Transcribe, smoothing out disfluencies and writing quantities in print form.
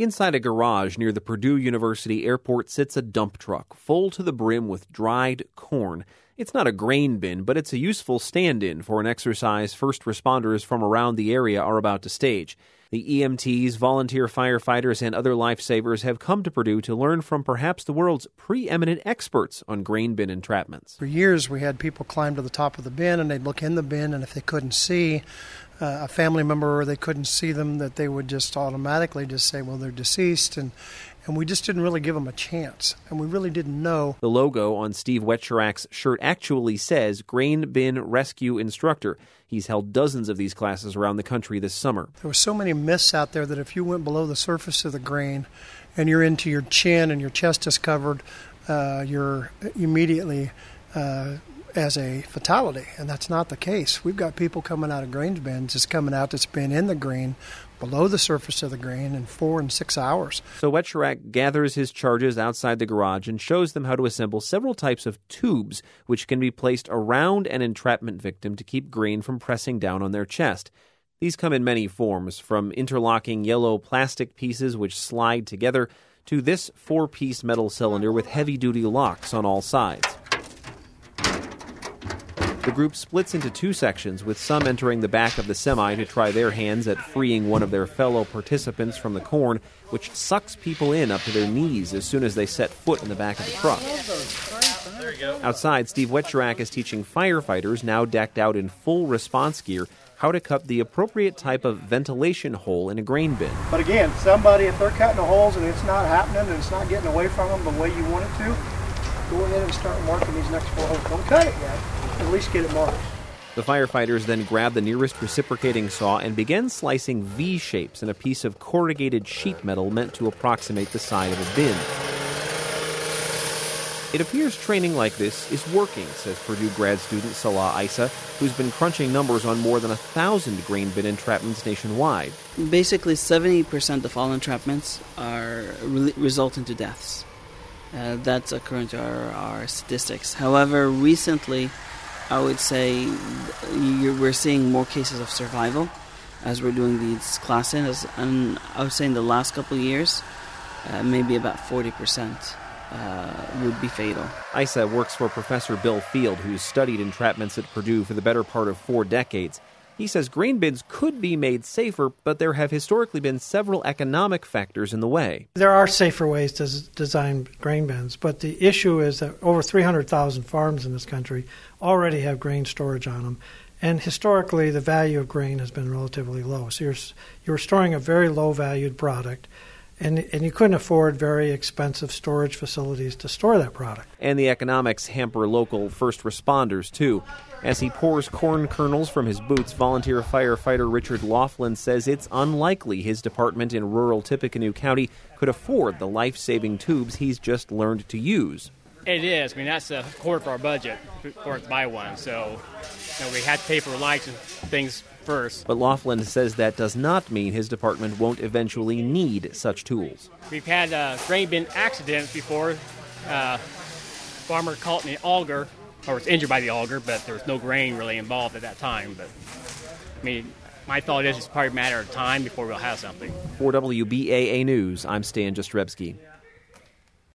Inside a garage near the Purdue University airport sits a dump truck full to the brim with dried corn. It's not a grain bin, but it's a useful stand-in for an exercise first responders from around the area are about to stage. The EMTs, volunteer firefighters, and other lifesavers have come to Purdue to learn from perhaps the world's preeminent experts on grain bin entrapments. For years, we had people climb to the top of the bin, and they'd look in the bin, and if they couldn't see a family member or they couldn't see them, that they would just automatically just say, well, they're deceased, and we just didn't really give them a chance, and we really didn't know. The logo on Steve Wetschurak's shirt actually says Grain Bin Rescue Instructor. He's held dozens of these classes around the country this summer. There were so many myths out there that if you went below the surface of the grain and you're into your chin and your chest is covered, you're immediately as a fatality, and that's not the case. We've got people coming out of grain bins that's coming out that's been in the grain below the surface of the grain in 4 and 6 hours. So Wetschurak gathers his charges outside the garage and shows them how to assemble several types of tubes which can be placed around an entrapment victim to keep grain from pressing down on their chest. These come in many forms, from interlocking yellow plastic pieces which slide together to this 4-piece metal cylinder with heavy-duty locks on all sides. The group splits into 2 sections, with some entering the back of the semi to try their hands at freeing one of their fellow participants from the corn, which sucks people in up to their knees as soon as they set foot in the back of the truck. Outside, Steve Wetschurak is teaching firefighters, now decked out in full response gear, how to cut the appropriate type of ventilation hole in a grain bin. But again, somebody, if they're cutting the holes and it's not happening and it's not getting away from them the way you want it to, go ahead and start marking these next 4 holes. Don't cut it yet. At least get it marked. The firefighters then grab the nearest reciprocating saw and begin slicing V-shapes in a piece of corrugated sheet metal meant to approximate the side of a bin. It appears training like this is working, says Purdue grad student Salah Issa, who's been crunching numbers on more than 1,000 grain bin entrapments nationwide. Basically, 70% of all entrapments result into deaths. That's according to our statistics. However, recently, I would say we're seeing more cases of survival as we're doing these classes. And I would say in the last couple of years, maybe about 40% would be fatal. Issa works for Professor Bill Field, who's studied entrapments at Purdue for the better part of 4 decades. He says grain bins could be made safer, but there have historically been several economic factors in the way. There are safer ways to design grain bins, but the issue is that over 300,000 farms in this country already have grain storage on them, and historically the value of grain has been relatively low. So you're storing a very low-valued product, and you couldn't afford very expensive storage facilities to store that product. And the economics hamper local first responders, too. As he pours corn kernels from his boots, volunteer firefighter Richard Laughlin says it's unlikely his department in rural Tippecanoe County could afford the life-saving tubes he's just learned to use. It is. I mean, that's a quarter of our budget for us to buy one. So we had to pay for lights and things first. But Laughlin says that does not mean his department won't eventually need such tools. We've had grain bin accidents before. Farmer caught in the auger, or was injured by the auger, but there was no grain really involved at that time. But I mean, my thought is it's probably a matter of time before we'll have something. For WBAA News, I'm Stan Jastrzebski.